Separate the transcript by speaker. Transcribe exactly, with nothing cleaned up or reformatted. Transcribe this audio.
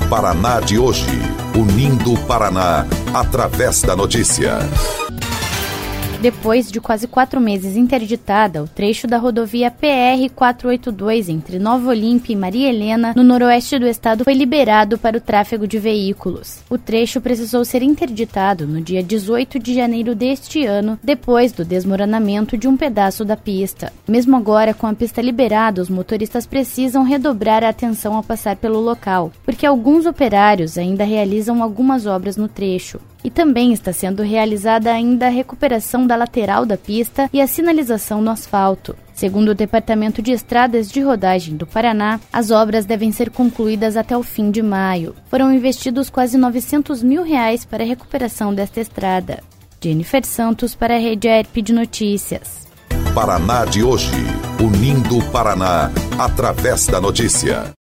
Speaker 1: Paraná de hoje, unindo o Paraná através da notícia.
Speaker 2: Depois de quase quatro meses interditada, o trecho da rodovia P R quatrocentos e oitenta e dois entre Nova Olímpia e Maria Helena, no noroeste do estado, foi liberado para o tráfego de veículos. O trecho precisou ser interditado no dia dezoito de janeiro deste ano, depois do desmoronamento de um pedaço da pista. Mesmo agora, com a pista liberada, os motoristas precisam redobrar a atenção ao passar pelo local, porque alguns operários ainda realizam algumas obras no trecho. E também está sendo realizada ainda a recuperação da lateral da pista e a sinalização no asfalto. Segundo o Departamento de Estradas de Rodagem do Paraná, as obras devem ser concluídas até o fim de maio. Foram investidos quase novecentos mil reais para a recuperação desta estrada. Jennifer Santos para a Rede A R P de Notícias.
Speaker 1: Paraná de hoje, unindo o Paraná através da notícia.